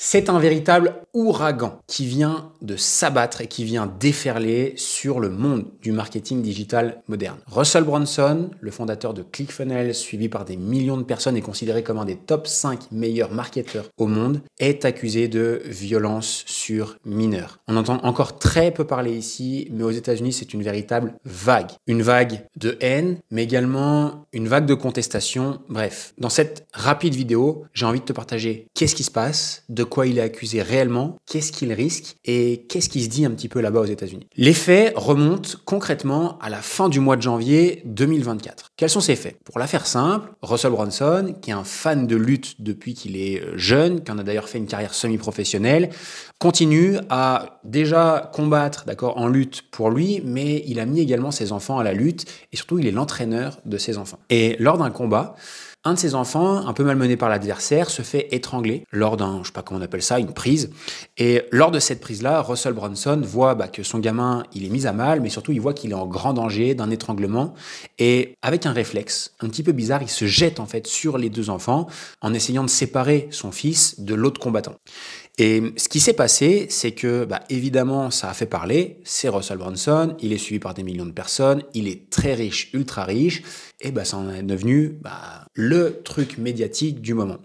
C'est un véritable ouragan qui vient de s'abattre et qui vient déferler sur le monde du marketing digital moderne. Russell Brunson, le fondateur de ClickFunnels, suivi par des millions de personnes et considéré comme un des top 5 meilleurs marketeurs au monde, est accusé de violence sur mineurs. On entend encore très peu parler ici, mais aux États-Unis, c'est une véritable vague. Une vague de haine, mais également une vague de contestation. Bref, dans cette rapide vidéo, j'ai envie de te partager qu'est-ce qui se passe, de quoi il est accusé réellement, qu'est-ce qu'il risque et qu'est-ce qui se dit un petit peu là-bas aux États-Unis. Les faits remontent concrètement à la fin du mois de janvier 2024. Quels sont ces faits? Pour la faire simple, Russell Brunson, qui est un fan de lutte depuis qu'il est jeune, qui en a d'ailleurs fait une carrière semi-professionnelle, continue à déjà combattre, d'accord, en lutte pour lui, mais il a mis également ses enfants à la lutte et surtout il est l'entraîneur de ses enfants. Et lors d'un combat, un de ses enfants, un peu malmené par l'adversaire, se fait étrangler lors d'un, je sais pas comment on appelle ça, une prise. Et lors de cette prise-là, Russell Brunson voit que son gamin, il est mis à mal, mais surtout il voit qu'il est en grand danger d'un étranglement. Et avec un réflexe un petit peu bizarre, il se jette en fait sur les deux enfants en essayant de séparer son fils de l'autre combattant. Et ce qui s'est passé, c'est que, évidemment, ça a fait parler. C'est Russell Brunson, il est suivi par des millions de personnes, il est très riche, ultra riche, et ça en est devenu le truc médiatique du moment.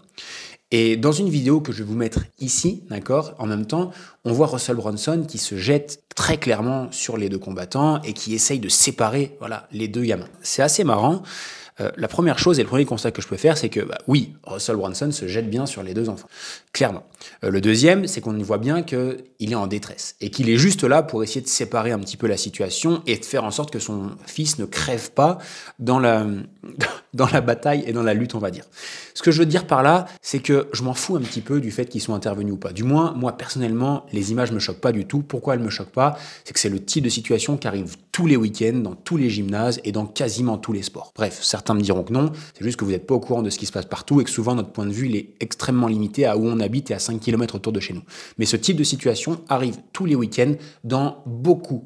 Et dans une vidéo que je vais vous mettre ici, d'accord, en même temps, on voit Russell Brunson qui se jette très clairement sur les deux combattants et qui essaye de séparer, les deux gamins. C'est assez marrant. La première chose et le premier constat que je peux faire, c'est que oui, Russell Brunson se jette bien sur les deux enfants, clairement. Le deuxième, c'est qu'on voit bien qu'il est en détresse et qu'il est juste là pour essayer de séparer un petit peu la situation et de faire en sorte que son fils ne crève pas dans la bataille et dans la lutte, on va dire. Ce que je veux dire par là, c'est que je m'en fous un petit peu du fait qu'ils soient intervenus ou pas. Du moins, moi, personnellement, les images me choquent pas du tout. Pourquoi elles me choquent pas? C'est que c'est le type de situation qui arrive tous les week-ends, dans tous les gymnases et dans quasiment tous les sports. Bref, certains me diront que non, c'est juste que vous n'êtes pas au courant de ce qui se passe partout et que souvent notre point de vue il est extrêmement limité à où on habite et à 5 km autour de chez nous. Mais ce type de situation arrive tous les week-ends dans beaucoup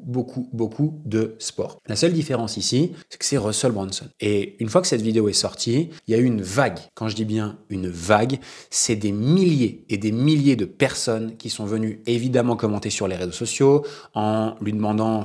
de sports. La seule différence ici, c'est que c'est Russell Brunson. Et une fois que cette vidéo est sortie, il y a eu une vague. Quand je dis bien une vague, c'est des milliers et des milliers de personnes qui sont venues évidemment commenter sur les réseaux sociaux en demandant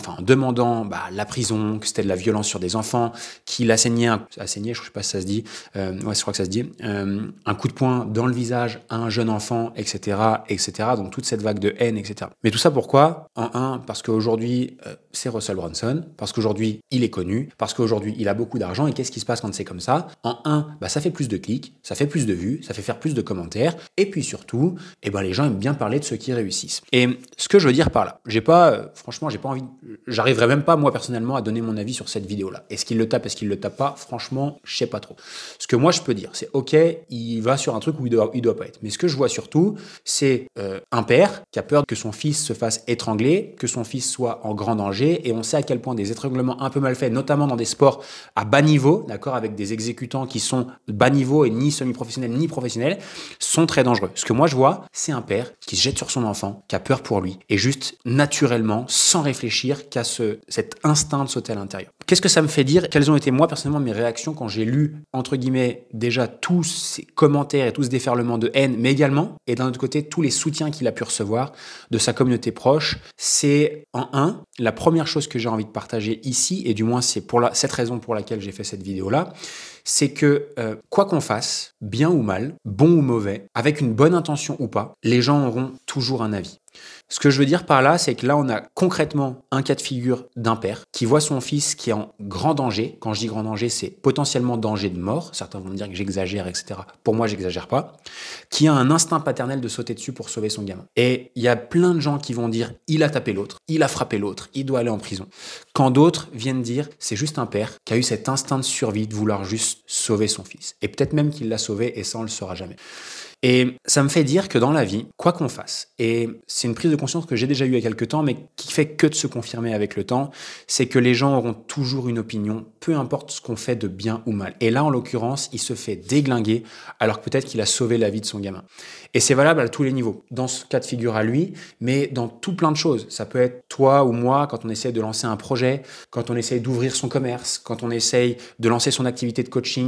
la prison, que c'était de la violence sur des enfants, qu'il assaignait, je sais pas si ça se dit, je crois que ça se dit, un coup de poing dans le visage à un jeune enfant, etc. Donc toute cette vague de haine, etc. Mais tout ça pourquoi? Parce qu'aujourd'hui, c'est Russell Brunson, parce qu'aujourd'hui, il est connu, parce qu'aujourd'hui, il a beaucoup d'argent, et qu'est-ce qui se passe quand c'est comme ça? Ça fait plus de clics, ça fait plus de vues, ça fait faire plus de commentaires, et puis surtout, les gens aiment bien parler de ceux qui réussissent. Et ce que je veux dire par là, franchement, j'ai pas envie, j'arriverai même pas, moi, personnellement, à donner mon avis sur cette vidéo-là. Est-ce qu'il le tape, est-ce qu'il le tape pas? Franchement, je sais pas trop. Ce que moi, je peux dire, c'est ok, il va sur un truc où il doit pas être. Mais ce que je vois surtout, c'est un père qui a peur que son fils se fasse étrangler, que son fils soit en grand danger, et on sait à quel point des étranglements un peu mal faits, notamment dans des sports à bas niveau, d'accord, avec des exécutants qui sont bas niveau et ni semi-professionnels ni professionnels, sont très dangereux. Ce que moi je vois, c'est un père qui se jette sur son enfant, qui a peur pour lui, et juste naturellement, sans réfléchir, qui a cet instinct de sauter à l'intérieur. Qu'est-ce que ça me fait dire? Quelles ont été moi personnellement mes réactions quand j'ai lu, entre guillemets, déjà tous ces commentaires et tout ce déferlement de haine, mais également, et d'un autre côté, tous les soutiens qu'il a pu recevoir de sa communauté proche? C'est la première chose que j'ai envie de partager ici, et du moins c'est cette raison pour laquelle j'ai fait cette vidéo-là, c'est que quoi qu'on fasse, bien ou mal, bon ou mauvais, avec une bonne intention ou pas, les gens auront toujours un avis. Ce que je veux dire par là, c'est que là, on a concrètement un cas de figure d'un père qui voit son fils qui est en grand danger. Quand je dis grand danger, c'est potentiellement danger de mort. Certains vont me dire que j'exagère, etc. Pour moi, j'exagère pas. Qui a un instinct paternel de sauter dessus pour sauver son gamin. Et il y a plein de gens qui vont dire « il a tapé l'autre, il a frappé l'autre, il doit aller en prison ». Quand d'autres viennent dire « c'est juste un père qui a eu cet instinct de survie de vouloir juste sauver son fils ». Et peut-être même qu'il l'a sauvé et ça, on le saura jamais. Et ça me fait dire que dans la vie, quoi qu'on fasse, et c'est une prise de conscience que j'ai déjà eue il y a quelques temps, mais qui fait que de se confirmer avec le temps, c'est que les gens auront toujours une opinion, peu importe ce qu'on fait de bien ou mal. Et là, en l'occurrence, il se fait déglinguer, alors que peut-être qu'il a sauvé la vie de son gamin. Et c'est valable à tous les niveaux, dans ce cas de figure à lui, mais dans tout plein de choses. Ça peut être toi ou moi, quand on essaie de lancer un projet, quand on essaie d'ouvrir son commerce, quand on essaye de lancer son activité de coaching,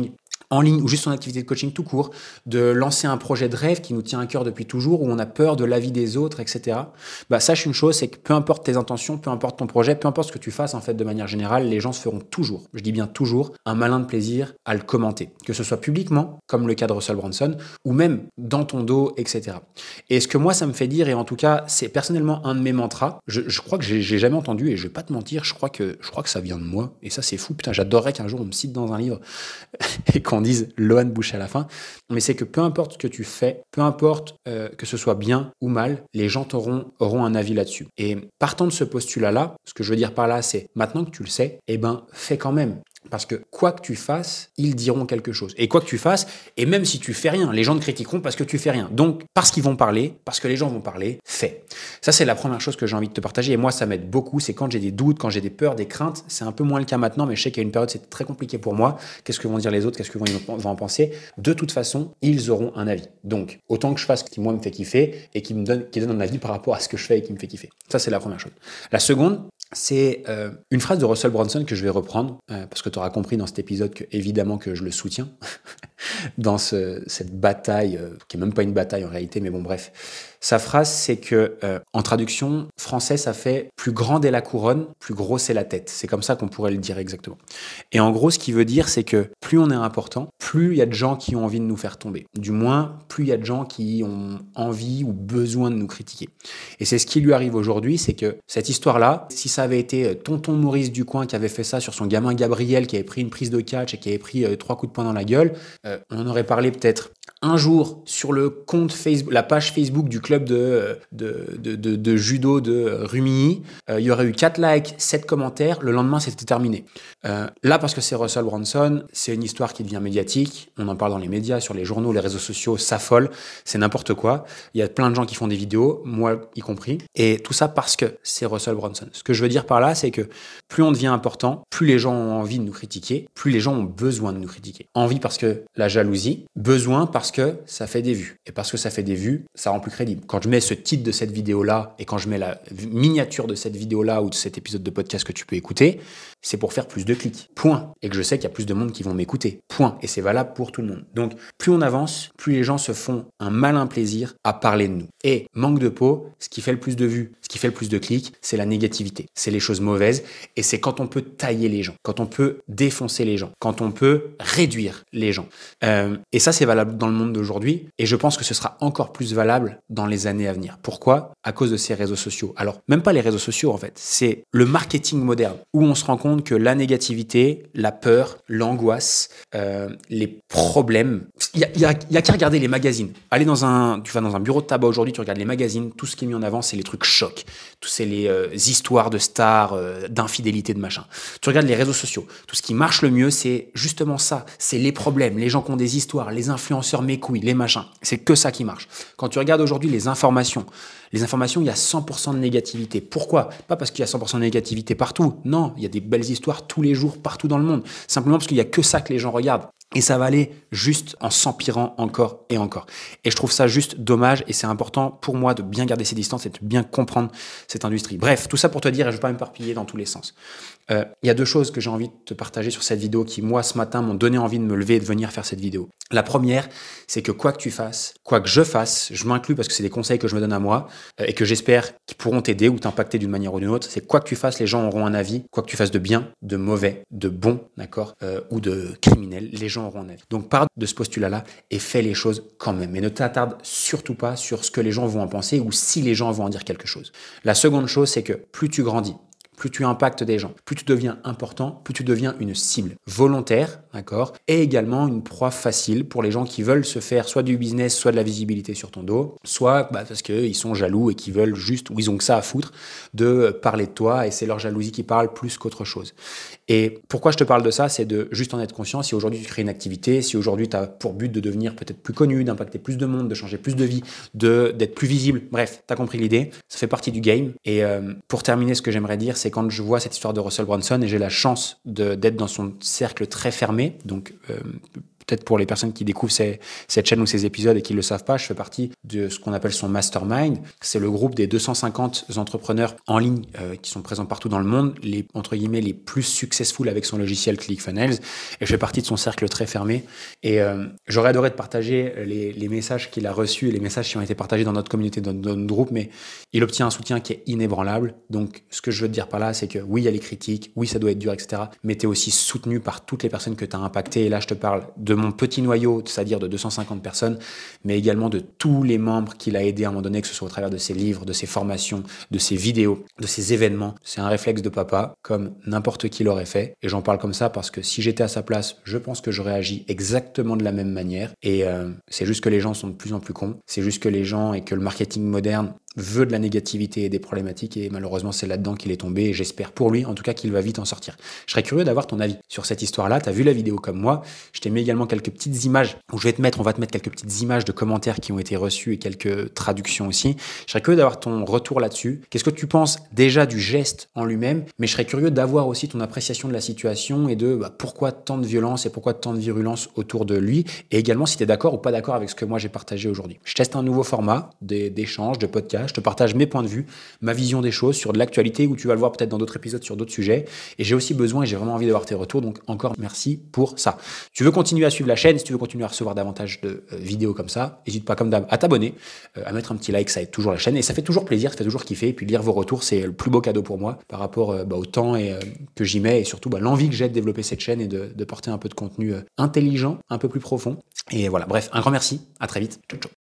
en ligne ou juste son activité de coaching tout court, de lancer un projet de rêve qui nous tient à cœur depuis toujours, où on a peur de l'avis des autres, etc. Sache une chose, c'est que peu importe tes intentions, peu importe ton projet, peu importe ce que tu fasses en fait de manière générale, les gens se feront toujours, je dis bien toujours, un malin de plaisir à le commenter. Que ce soit publiquement, comme le cas de Russell Brunson, ou même dans ton dos, etc. Et ce que moi ça me fait dire, et en tout cas c'est personnellement un de mes mantras, je crois que j'ai jamais entendu, et je vais pas te mentir, je crois que ça vient de moi, et ça c'est fou, putain, j'adorerais qu'un jour on me cite dans un livre et qu'on dise Lohan Boucher à la fin, mais c'est que peu importe ce que tu fais, peu importe que ce soit bien ou mal, les gens auront un avis là-dessus. Et partant de ce postulat-là, ce que je veux dire par là, c'est maintenant que tu le sais, fais quand même. Parce que quoi que tu fasses, ils diront quelque chose. Et quoi que tu fasses, et même si tu fais rien, les gens te critiqueront parce que tu fais rien. Donc, parce qu'ils vont parler, parce que les gens vont parler, fais. Ça, c'est la première chose que j'ai envie de te partager. Et moi, ça m'aide beaucoup. C'est quand j'ai des doutes, quand j'ai des peurs, des craintes. C'est un peu moins le cas maintenant, mais je sais qu'il y a une période, c'est très compliqué pour moi. Qu'est-ce que vont dire les autres? Qu'est-ce que vont en penser? De toute façon, ils auront un avis. Donc, autant que je fasse ce qui, moi, me fait kiffer et qui donne un avis par rapport à ce que je fais et qui me fait kiffer. Ça, c'est la première chose. La seconde, c'est une phrase de Russell Brunson que je vais reprendre, parce que tu auras compris dans cet épisode que, évidemment, que je le soutiens dans cette bataille, qui n'est même pas une bataille en réalité, mais bon, bref. Sa phrase, c'est que, en traduction français, ça fait « plus grande est la couronne, plus grosse est la tête ». C'est comme ça qu'on pourrait le dire exactement. Et en gros, ce qu'il veut dire, c'est que plus on est important, plus il y a de gens qui ont envie de nous faire tomber. Du moins, plus il y a de gens qui ont envie ou besoin de nous critiquer. Et c'est ce qui lui arrive aujourd'hui, c'est que cette histoire-là, si ça avait été tonton Maurice du coin qui avait fait ça sur son gamin Gabriel, qui avait pris une prise de catch et qui avait pris 3 coups de poing dans la gueule, on en aurait parlé peut-être un jour sur le compte Facebook, la page Facebook du club de judo de Rumilly. Il y aurait eu 4 likes, 7 commentaires. Le lendemain, c'était terminé. Là, parce que c'est Russell Brunson, c'est une histoire qui devient médiatique. On en parle dans les médias, sur les journaux, les réseaux sociaux, s'affole. C'est n'importe quoi. Il y a plein de gens qui font des vidéos, moi y compris. Et tout ça parce que c'est Russell Brunson. Ce que je veux dire par là, c'est que plus on devient important, plus les gens ont envie de nous critiquer, plus les gens ont besoin de nous critiquer. Envie parce que la jalousie, besoin parce que ça fait des vues. Et parce que ça fait des vues, ça rend plus crédible. Quand je mets ce titre de cette vidéo-là et quand je mets la miniature de cette vidéo-là ou de cet épisode de podcast que tu peux écouter, c'est pour faire plus de clics. Point. Et que je sais qu'il y a plus de monde qui vont m'écouter. Point. Et c'est valable pour tout le monde. Donc, plus on avance, plus les gens se font un malin plaisir à parler de nous. Et manque de peau, ce qui fait le plus de vues, ce qui fait le plus de clics, c'est la négativité. C'est les choses mauvaises. Et c'est quand on peut tailler les gens, quand on peut défoncer les gens, quand on peut réduire les gens. Et ça, c'est valable dans le monde d'aujourd'hui. Et je pense que ce sera encore plus valable dans les années à venir. Pourquoi? À cause de ces réseaux sociaux. Alors, même pas les réseaux sociaux, en fait. C'est le marketing moderne où on se rend compte que la négativité, la peur, l'angoisse, les problèmes... Il y a qu'à regarder les magazines. Tu vas dans un bureau de tabac aujourd'hui, tu regardes les magazines, tout ce qui est mis en avant, c'est les trucs chocs. Tout c'est les histoires de stars, d'infidélité, de machin. Tu regardes les réseaux sociaux. Tout ce qui marche le mieux, c'est justement ça. C'est les problèmes, les gens qui ont des histoires, les influenceurs mécouilles, les machins. C'est que ça qui marche. Quand tu regardes aujourd'hui les informations, il y a 100% de négativité. Pourquoi? Pas parce qu'il y a 100% de négativité partout. Non, il y a des belles histoires tous les jours, partout dans le monde. Simplement parce qu'il y a que ça que les gens regardent. Et ça va aller juste en s'empirant encore et encore. Et je trouve ça juste dommage et c'est important pour moi de bien garder ses distances et de bien comprendre cette industrie. Bref, tout ça pour te dire, et je ne vais pas m'éparpiller dans tous les sens. Il y a 2 choses que j'ai envie de te partager sur cette vidéo qui, moi, ce matin, m'ont donné envie de me lever et de venir faire cette vidéo. La première, c'est que quoi que tu fasses, quoi que je fasse, je m'inclus parce que c'est des conseils que je me donne à moi et que j'espère qu'ils pourront t'aider ou t'impacter d'une manière ou d'une autre. C'est quoi que tu fasses, les gens auront un avis. Quoi que tu fasses de bien, de mauvais, de bon, d'accord, ou de criminel, les gens auront un avis. Donc, pars de ce postulat-là et fais les choses quand même. Mais ne t'attarde surtout pas sur ce que les gens vont en penser ou si les gens vont en dire quelque chose. La seconde chose, c'est que plus tu grandis, plus tu impactes des gens, plus tu deviens important, plus tu deviens une cible volontaire, d'accord, et également une proie facile pour les gens qui veulent se faire soit du business, soit de la visibilité sur ton dos, soit parce qu'ils sont jaloux et qu'ils veulent juste, ou ils ont que ça à foutre, de parler de toi et c'est leur jalousie qui parle plus qu'autre chose. Et pourquoi je te parle de ça, c'est de juste en être conscient. Si aujourd'hui tu crées une activité, si aujourd'hui tu as pour but de devenir peut-être plus connu, d'impacter plus de monde, de changer plus de vie, d'être plus visible, bref, tu as compris l'idée, ça fait partie du game. Et pour terminer, ce que j'aimerais dire, c'est quand je vois cette histoire de Russell Brunson et j'ai la chance d'être dans son cercle très fermé, donc peut-être pour les personnes qui découvrent cette chaîne ou ces épisodes et qui ne le savent pas, je fais partie de ce qu'on appelle son mastermind. C'est le groupe des 250 entrepreneurs en ligne qui sont présents partout dans le monde, entre guillemets, les plus successful avec son logiciel ClickFunnels. Et je fais partie de son cercle très fermé. Et j'aurais adoré de partager les messages qu'il a reçus, les messages qui ont été partagés dans notre communauté, dans notre groupe, mais il obtient un soutien qui est inébranlable. Donc, ce que je veux te dire par là, c'est que oui, il y a les critiques, oui, ça doit être dur, etc. Mais tu es aussi soutenu par toutes les personnes que tu as impactées. Et là, je te parle de mon petit noyau, c'est-à-dire de 250 personnes, mais également de tous les membres qu'il a aidés à un moment donné, que ce soit au travers de ses livres, de ses formations, de ses vidéos, de ses événements. C'est un réflexe de papa, comme n'importe qui l'aurait fait. Et j'en parle comme ça parce que si j'étais à sa place, je pense que j'aurais agi exactement de la même manière. Et c'est juste que les gens sont de plus en plus cons. C'est juste que les gens et que le marketing moderne veut de la négativité et des problématiques, et malheureusement c'est là-dedans qu'il est tombé, et j'espère pour lui en tout cas qu'il va vite en sortir. Je serais curieux d'avoir ton avis sur cette histoire-là. Tu as vu la vidéo comme moi, je t'ai mis également quelques petites images où on va te mettre quelques petites images de commentaires qui ont été reçus et quelques traductions aussi. Je serais curieux d'avoir ton retour là-dessus. Qu'est-ce que tu penses déjà du geste en lui-même, mais je serais curieux d'avoir aussi ton appréciation de la situation et de pourquoi tant de violence et pourquoi tant de virulence autour de lui, et également si tu es d'accord ou pas d'accord avec ce que moi j'ai partagé aujourd'hui. Je teste un nouveau format d'échange, de podcast. Je te partage mes points de vue, ma vision des choses sur de l'actualité, où tu vas le voir peut-être dans d'autres épisodes sur d'autres sujets. Et j'ai aussi besoin et j'ai vraiment envie d'avoir tes retours. Donc encore merci pour ça. Si tu veux continuer à suivre la chaîne, si tu veux continuer à recevoir davantage de vidéos comme ça, n'hésite pas comme d'hab à t'abonner, à mettre un petit like, ça aide toujours la chaîne. Et ça fait toujours plaisir, ça fait toujours kiffer. Et puis lire vos retours, c'est le plus beau cadeau pour moi par rapport au temps que j'y mets et surtout l'envie que j'ai de développer cette chaîne et de porter un peu de contenu intelligent, un peu plus profond. Et voilà, bref, un grand merci. À très vite. Ciao, ciao.